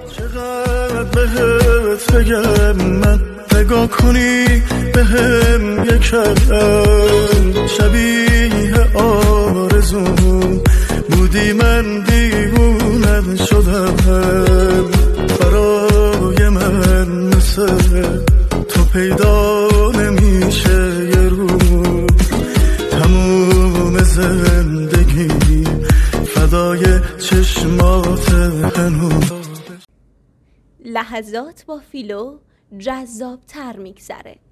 چقدر بهت بگم من نگاه کنی بهم یکم شبیه آرزوم بودی من دیوونم شدم برای من مثل تو پیدا نمیشه یه روز تموم زندگی فدای چشمات هنوز. لحظات با فیلو جذاب‌تر میگذره.